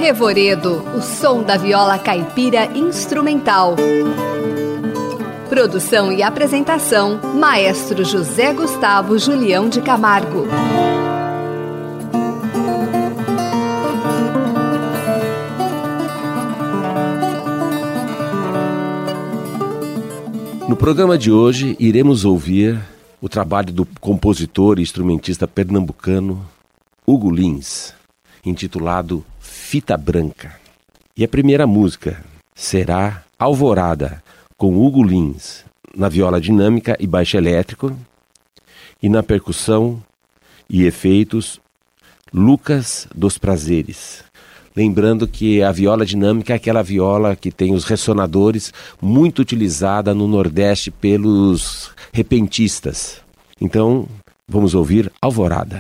Revoredo, o som da viola caipira instrumental. Produção e apresentação, Maestro José Gustavo Julião de Camargo. No programa de hoje, iremos ouvir o trabalho do compositor e instrumentista pernambucano Hugo Lins, intitulado Fita Branca. E a primeira música será Alvorada, com Hugo Lins na viola dinâmica e baixo elétrico, e na percussão e efeitos, Lucas dos Prazeres. Lembrando que a viola dinâmica é aquela viola que tem os ressonadores, muito utilizada no Nordeste pelos repentistas. Então, vamos ouvir Alvorada.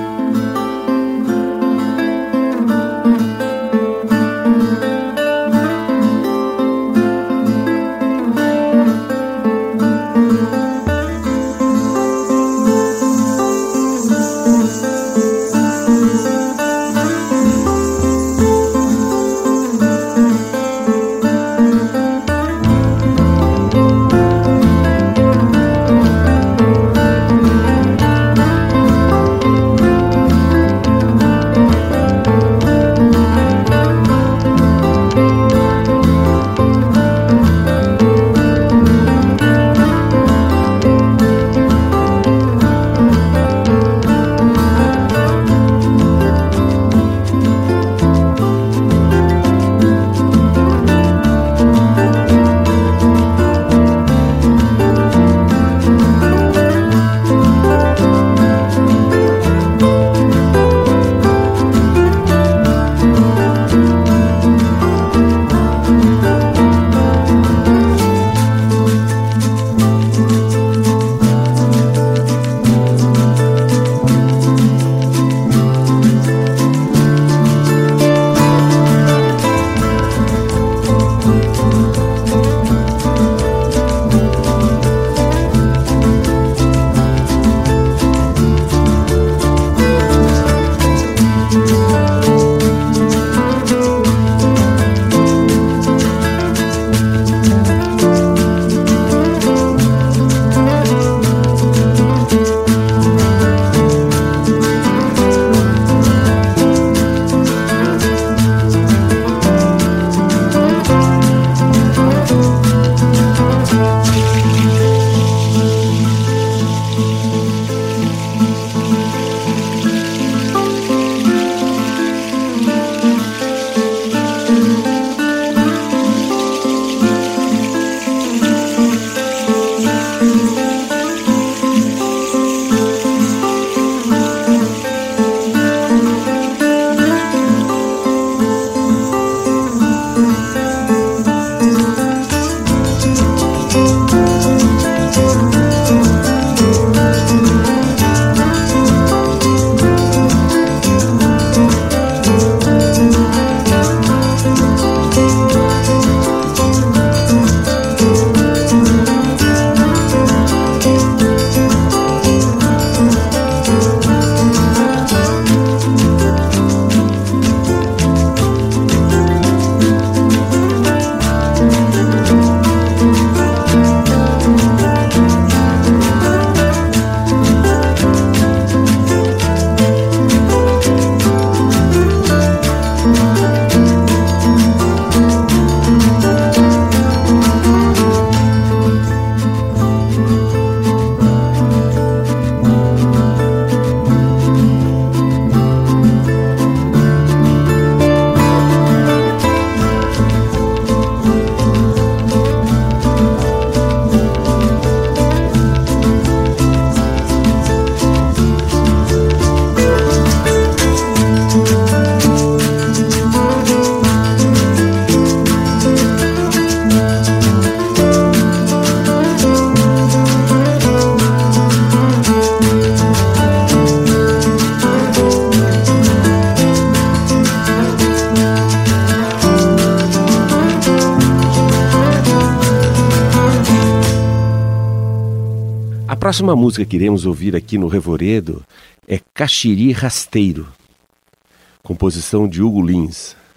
próxima música que iremos ouvir aqui no Revoredo é Caxiri Rasteiro, composição de Hugo Lins.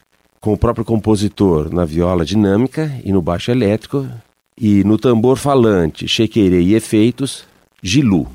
com o próprio compositor na viola dinâmica e no baixo elétrico, e no tambor falante, chequerê e efeitos, Gilu.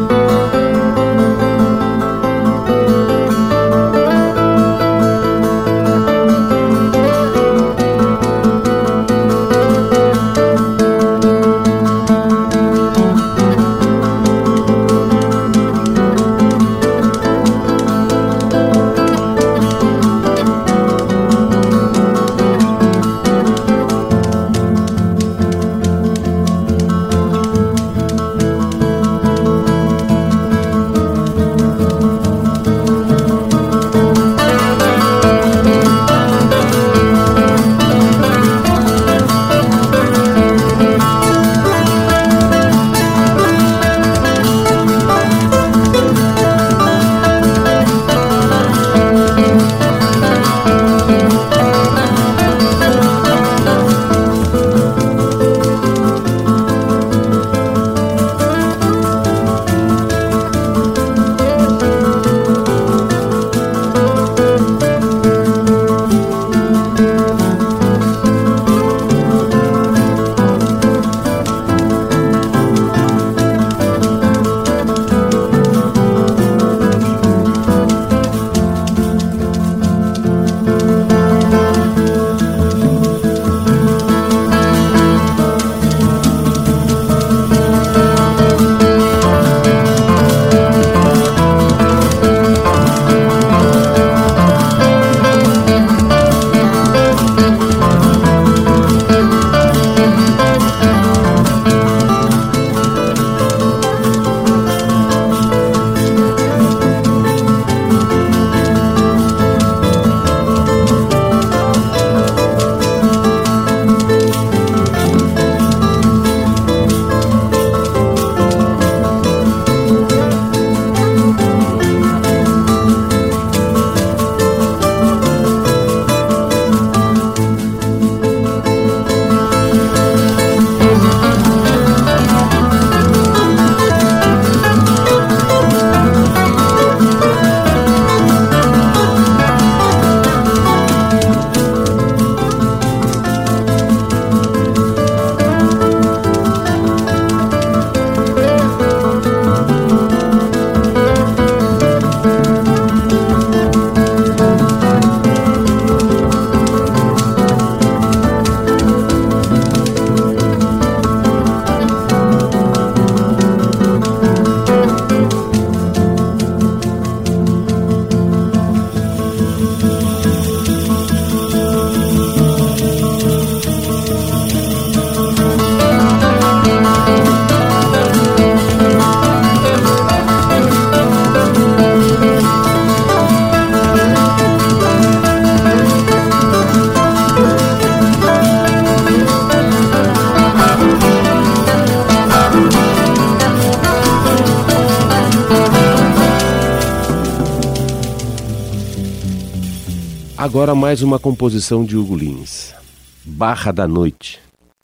Agora mais uma composição de Hugo Lins, Barra da Noite,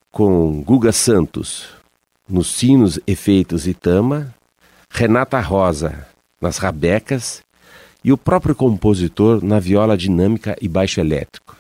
com Guga Santos nos sinos, efeitos e tama, Renata Rosa nas rabecas e o próprio compositor na viola dinâmica e baixo elétrico.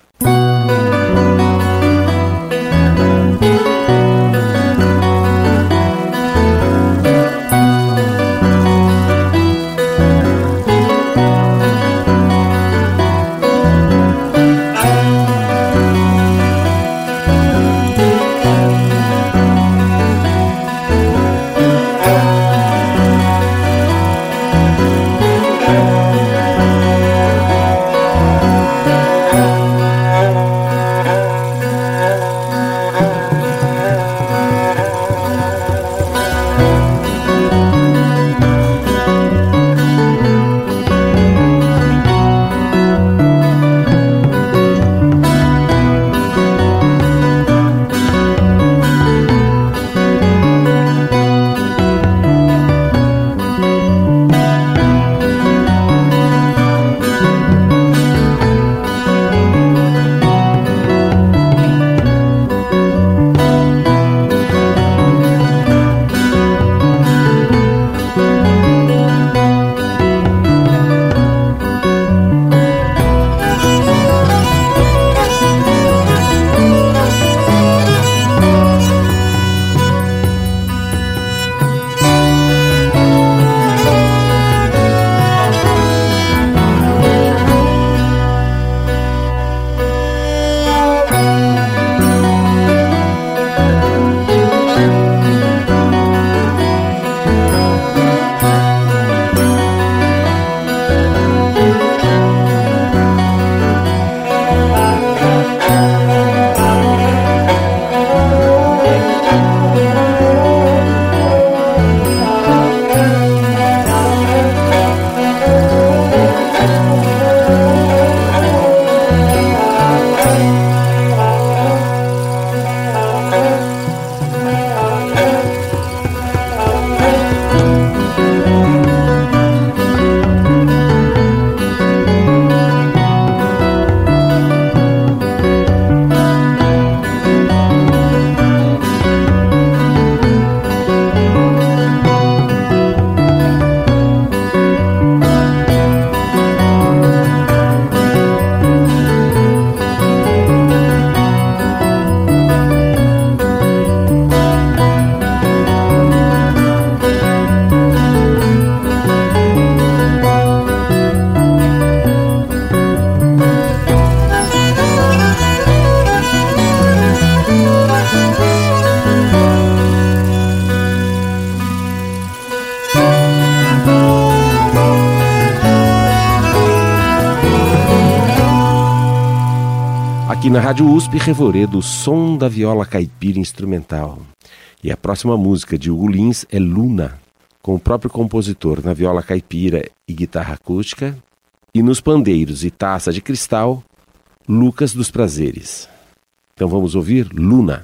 Aqui na Rádio USP, Revoredo, o som da viola caipira instrumental. E a próxima música de Hugo Lins é Luna, com o próprio compositor na viola caipira e guitarra acústica, e nos pandeiros e taça de cristal, Lucas dos Prazeres. Então vamos ouvir Luna.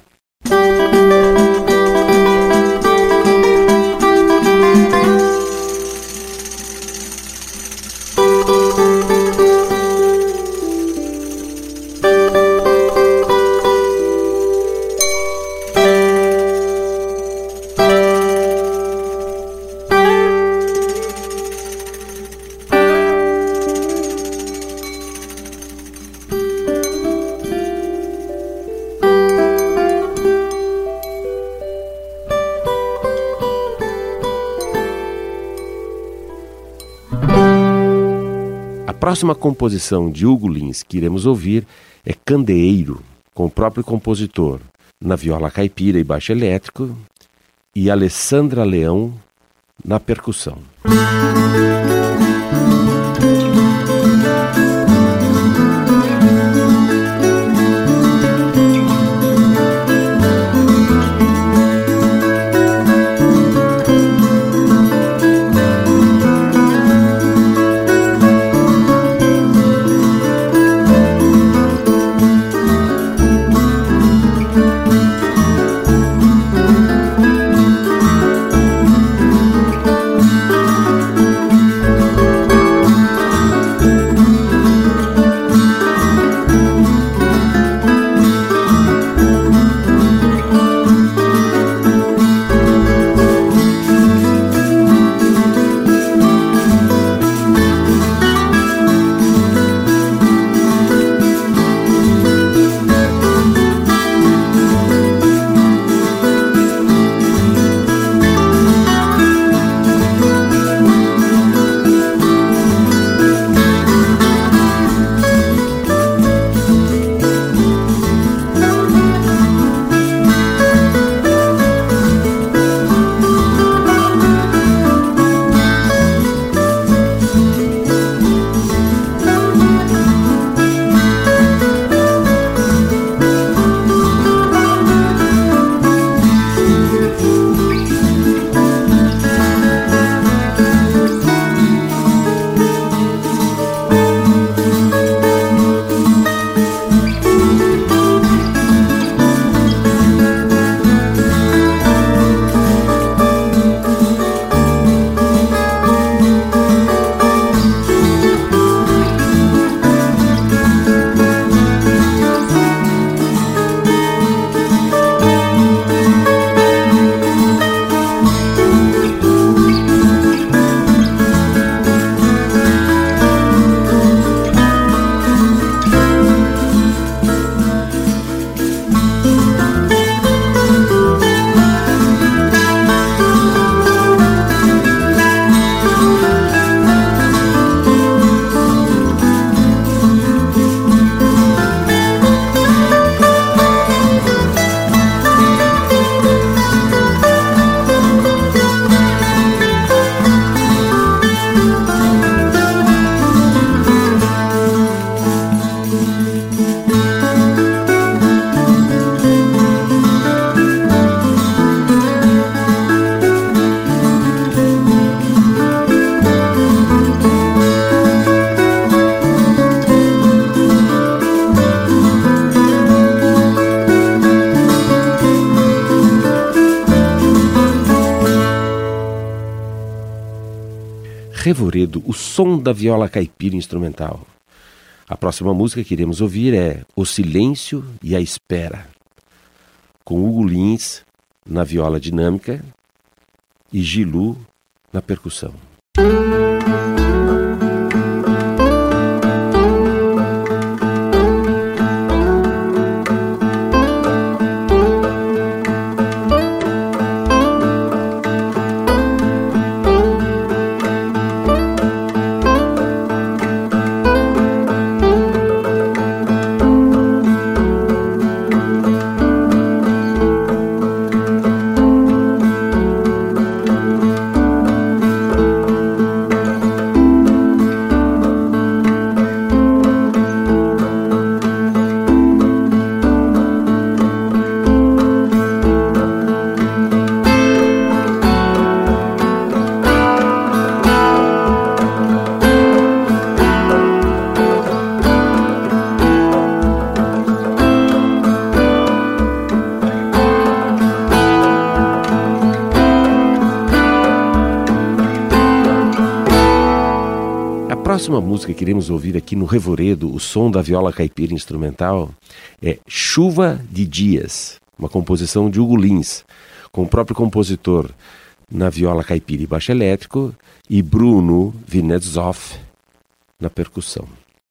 A próxima composição de Hugo Lins que iremos ouvir é Candeeiro, com o próprio compositor na viola caipira e baixo elétrico e Alessandra Leão na percussão. Revoredo, o som da viola caipira instrumental. A próxima música que iremos ouvir é O Silêncio e a Espera, com Hugo Lins na viola dinâmica e Gilu na percussão. próxima música que iremos ouvir aqui no Revoredo, o som da viola caipira instrumental, é Chuva de Dias, uma composição de Hugo Lins, com o próprio compositor na viola caipira e baixo elétrico e Bruno Vinetsov na percussão.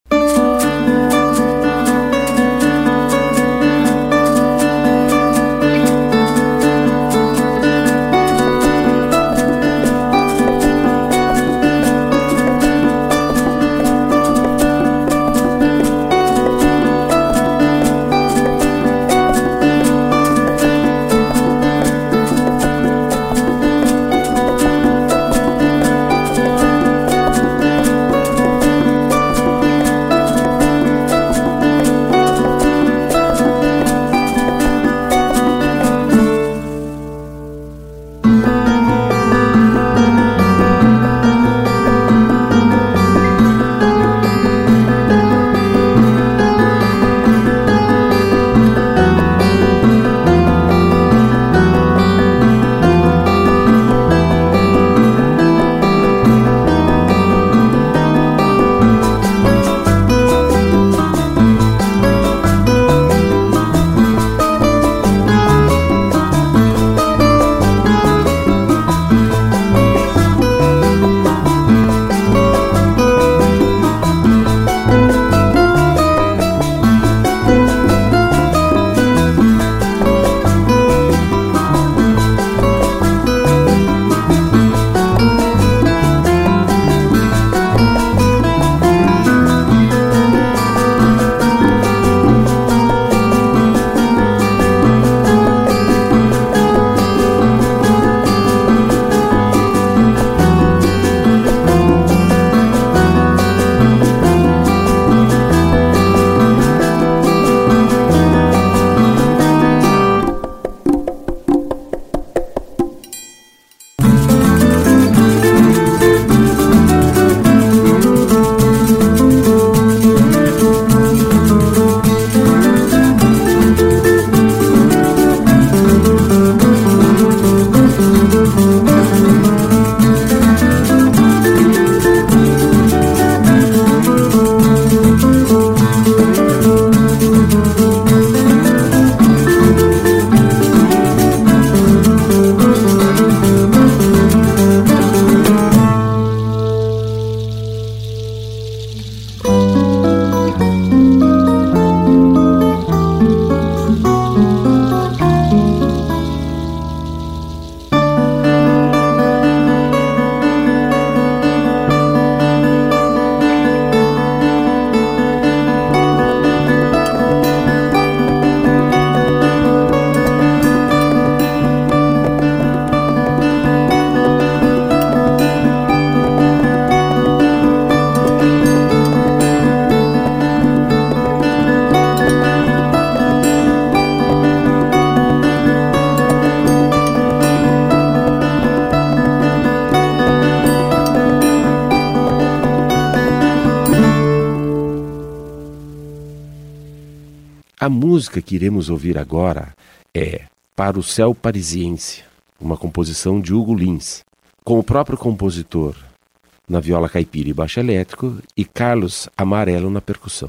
A música que iremos ouvir agora é Para o Céu Parisiense, uma composição de Hugo Lins, com o próprio compositor na viola caipira e baixo elétrico e Carlos Amarelo na percussão.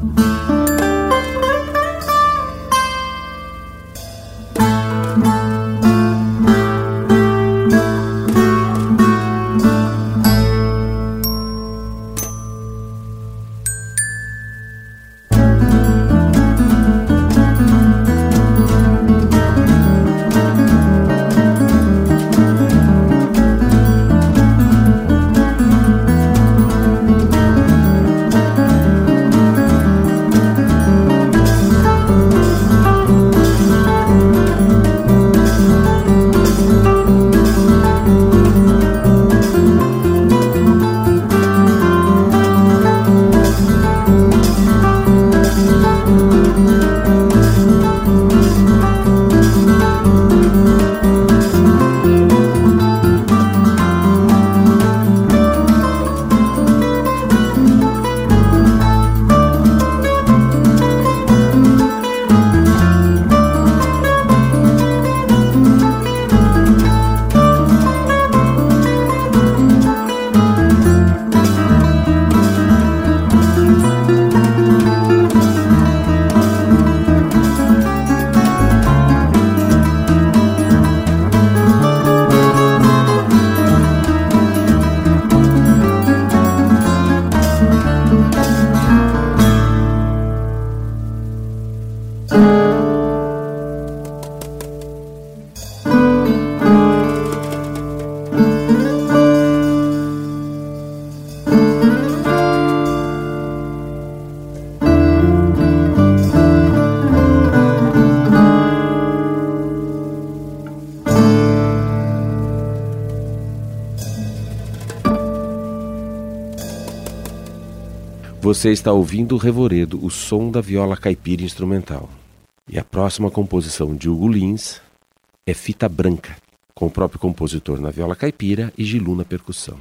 Você está ouvindo o Revoredo, o som da viola caipira instrumental. E a próxima composição de Hugo Lins é Fita Branca, com o próprio compositor na viola caipira e Gilu na percussão.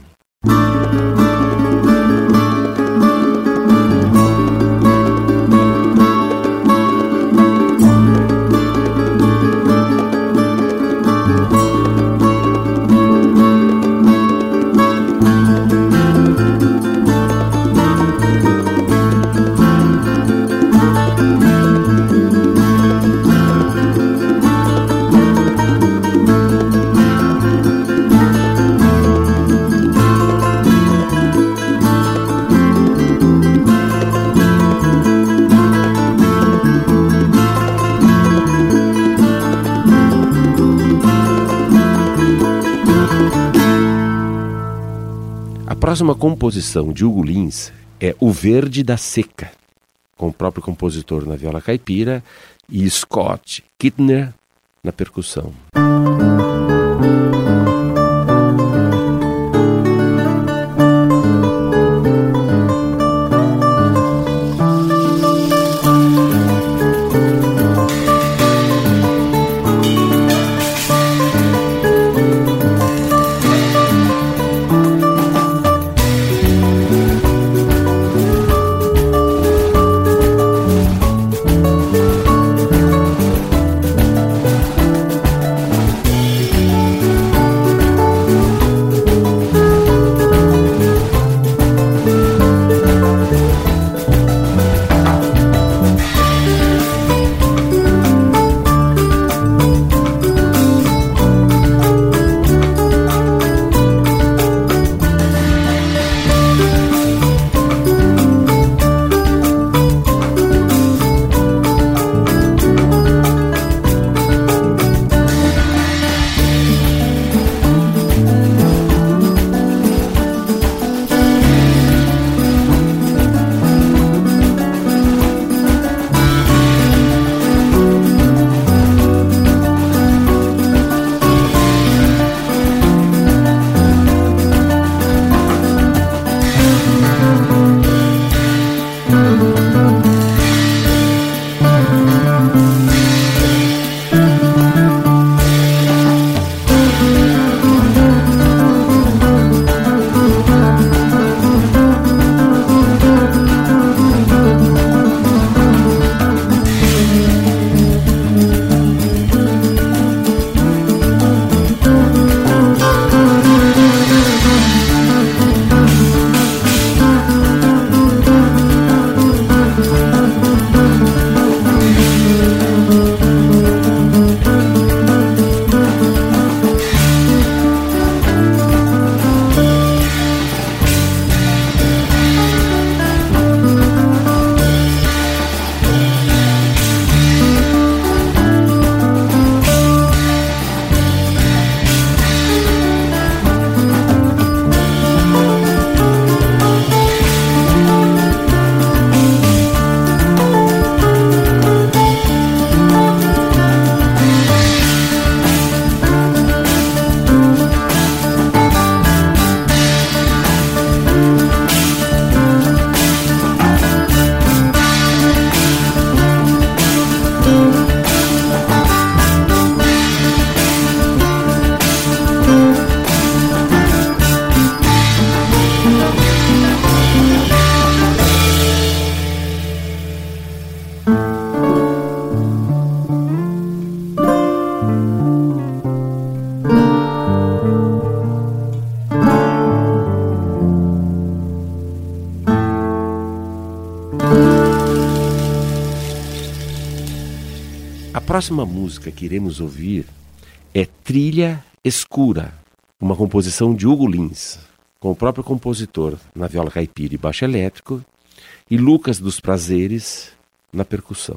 A próxima composição de Hugo Lins é O Verde da Seca, com o próprio compositor na viola caipira e Scott Kittner na percussão. A próxima música que iremos ouvir é Trilha Escura, uma composição de Hugo Lins, com o próprio compositor na viola caipira e baixo elétrico, e Lucas dos Prazeres na percussão.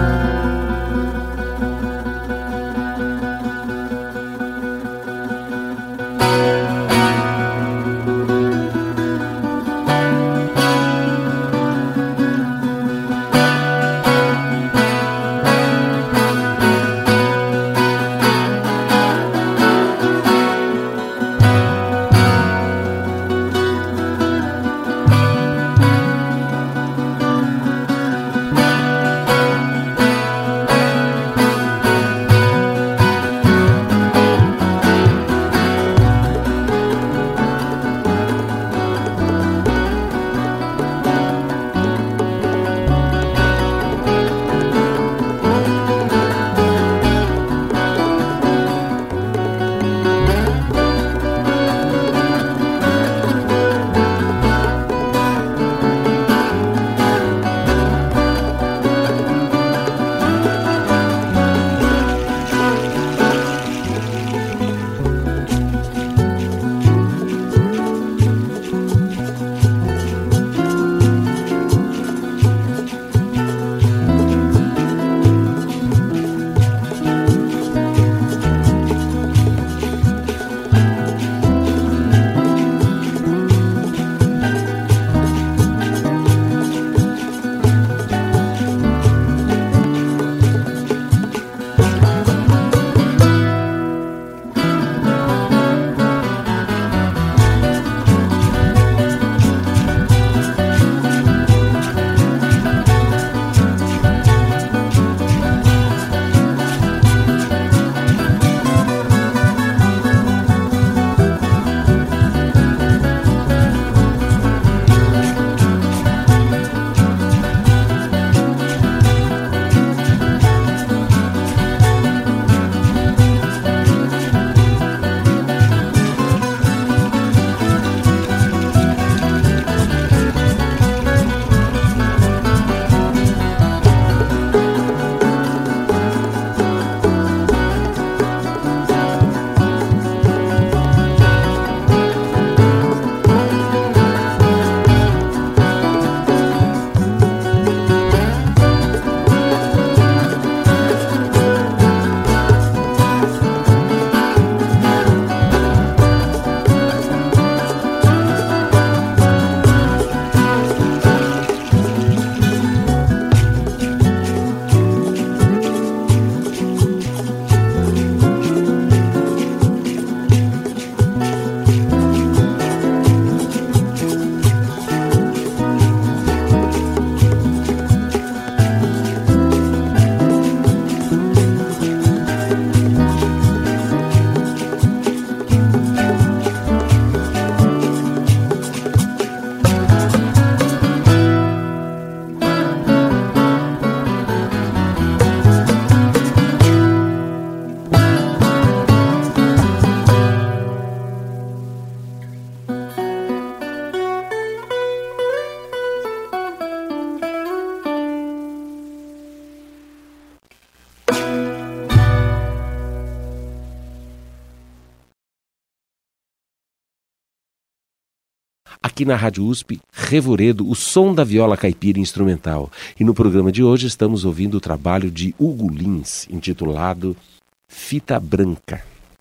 Aqui na Rádio USP, Revoredo, o som da viola caipira instrumental. E no programa de hoje estamos ouvindo o trabalho de Hugo Lins, intitulado Fita Branca,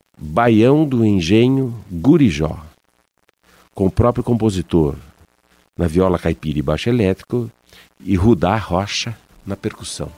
Baião do Engenho Gurijó, com o próprio compositor na viola caipira e baixo elétrico e Rudá Rocha na percussão.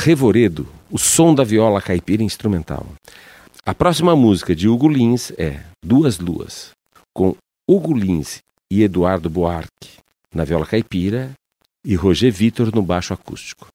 Revoredo, o som da viola caipira instrumental. A próxima música de Hugo Lins é Duas Luas, com Hugo Lins e Eduardo Buarque na viola caipira e Roger Vitor no baixo acústico.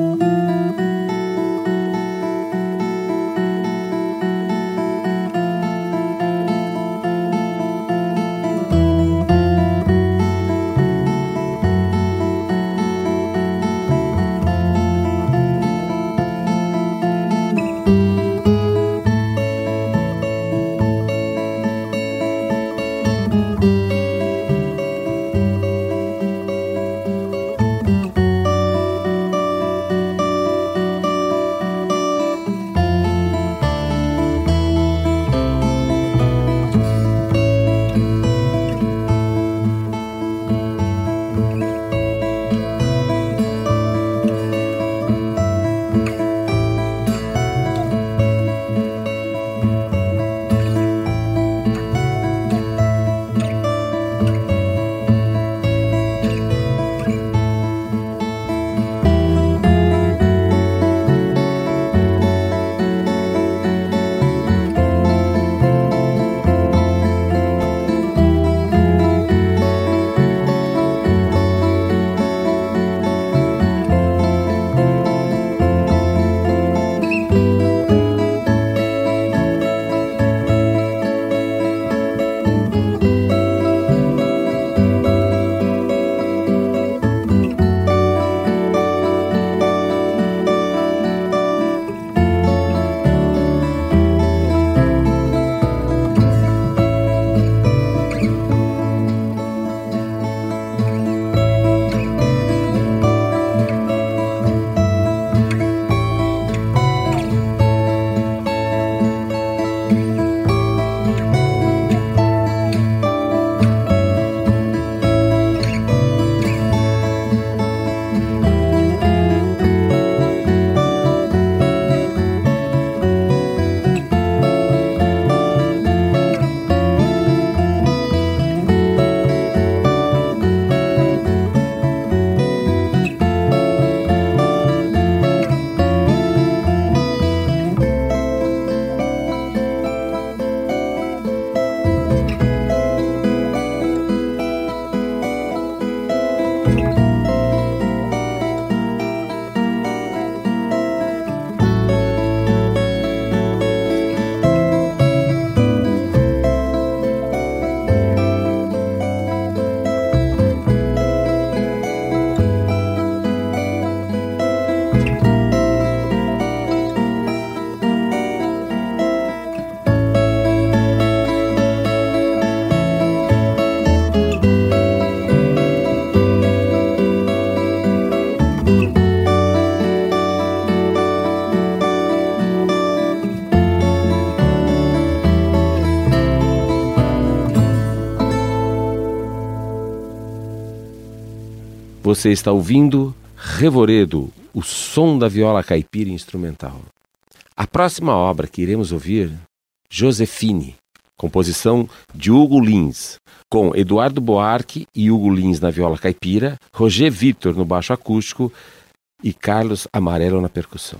Você está ouvindo Revoredo, o som da viola caipira instrumental. A próxima obra que iremos ouvir, Josefine, composição de Hugo Lins, com Eduardo Buarque e Hugo Lins na viola caipira, Roger Vitor no baixo acústico e Carlos Amarelo na percussão.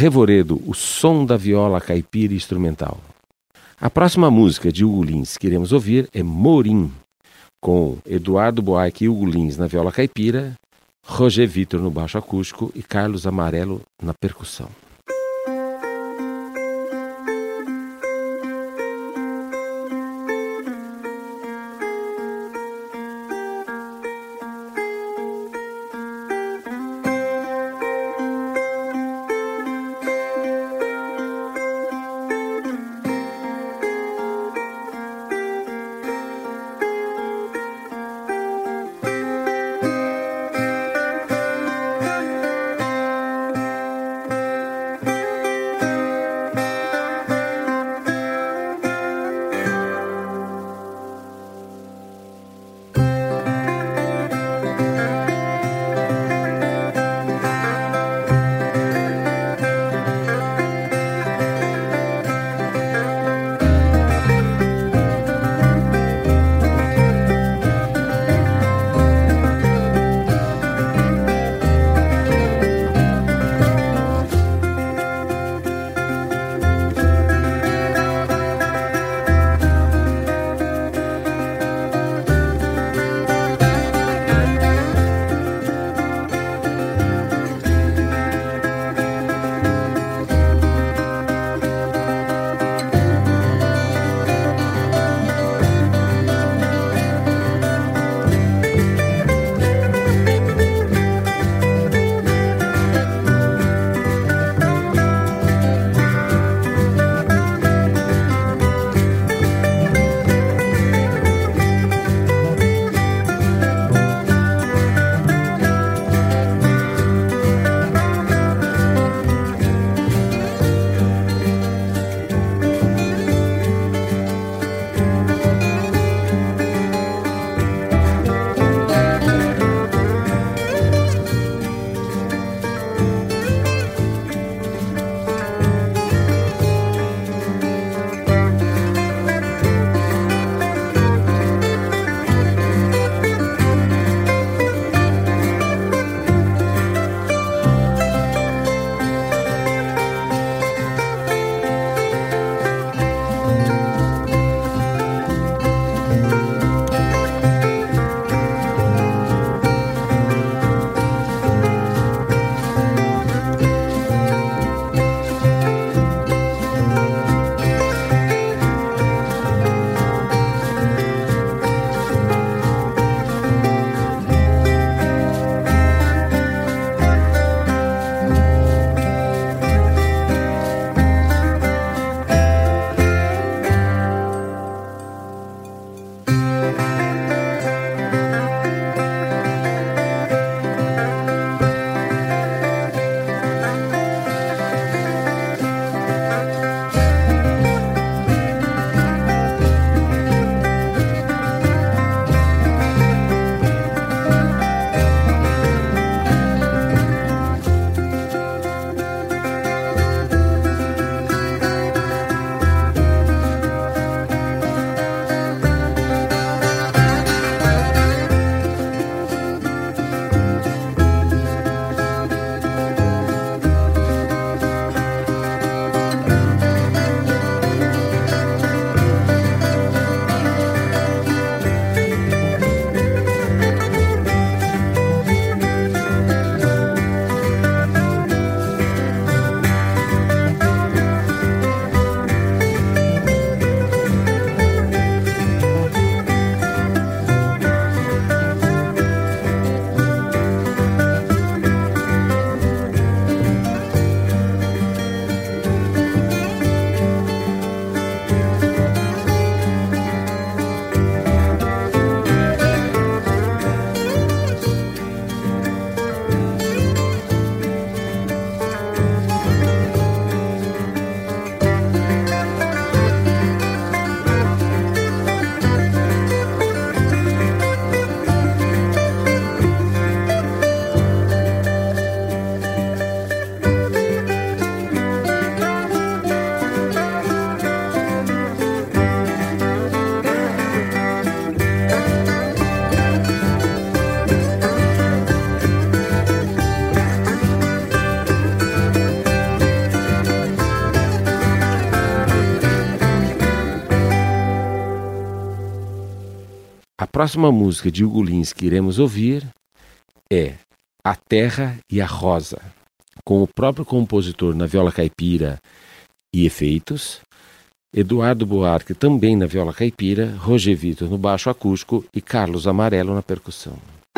Revoredo, o som da viola caipira instrumental. A próxima música de Hugo Lins que iremos ouvir é Morim, com Eduardo Buarque e Hugo Lins na viola caipira, Roger Vitor no baixo acústico e Carlos Amarelo na percussão. próxima música de Hugo Lins que iremos ouvir é A Terra e a Rosa, com o próprio compositor na viola caipira e efeitos, Eduardo Buarque também na viola caipira, Roger Vitor no baixo acústico e Carlos Amarelo na percussão.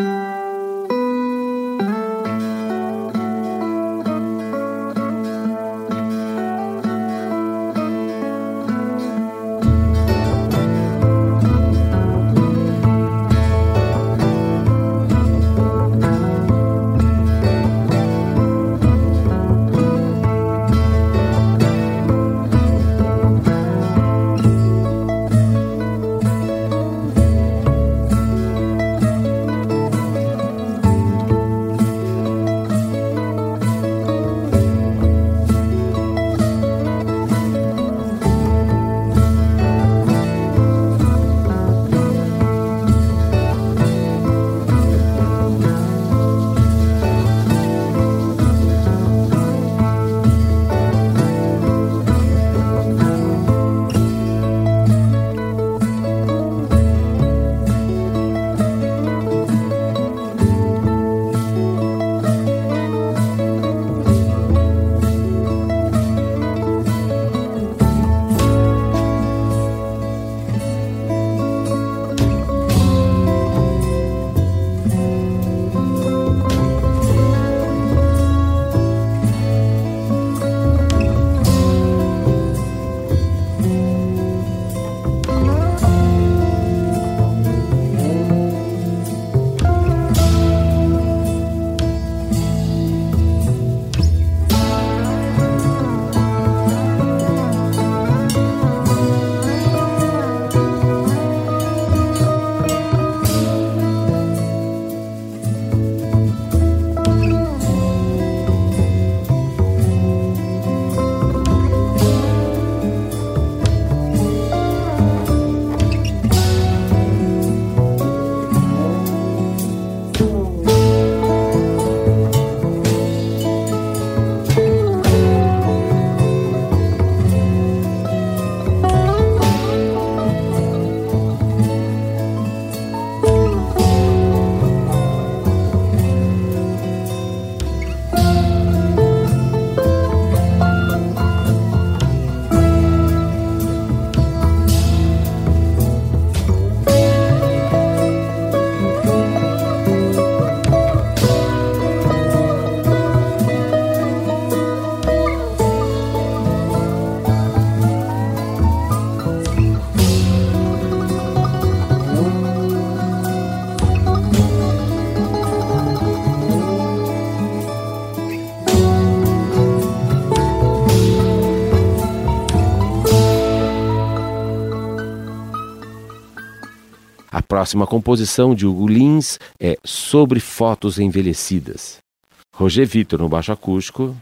A próxima composição de Hugo Lins é Sobre Fotos Envelhecidas. Roger Vitor no baixo acústico,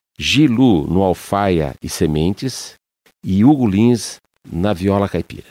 Gilu no alfaia e sementes e Hugo Lins na viola caipira.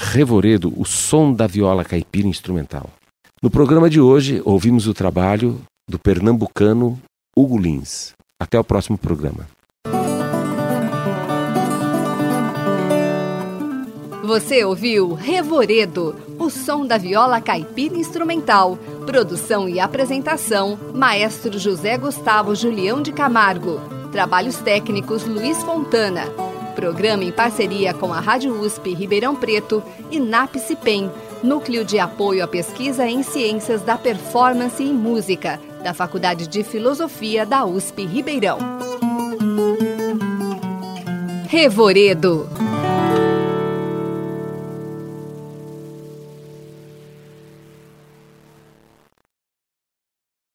Revoredo, o som da viola caipira instrumental. No programa de hoje, ouvimos o trabalho do pernambucano Hugo Lins. Até o próximo programa. Você ouviu Revoredo, o som da viola caipira instrumental. Produção e apresentação, Maestro José Gustavo Julião de Camargo. Trabalhos técnicos, Luiz Fontana. Programa em parceria com a Rádio USP Ribeirão Preto e NAPCIPEM, Núcleo de Apoio à Pesquisa em Ciências da Performance e Música, da Faculdade de Filosofia da USP Ribeirão. Revoredo.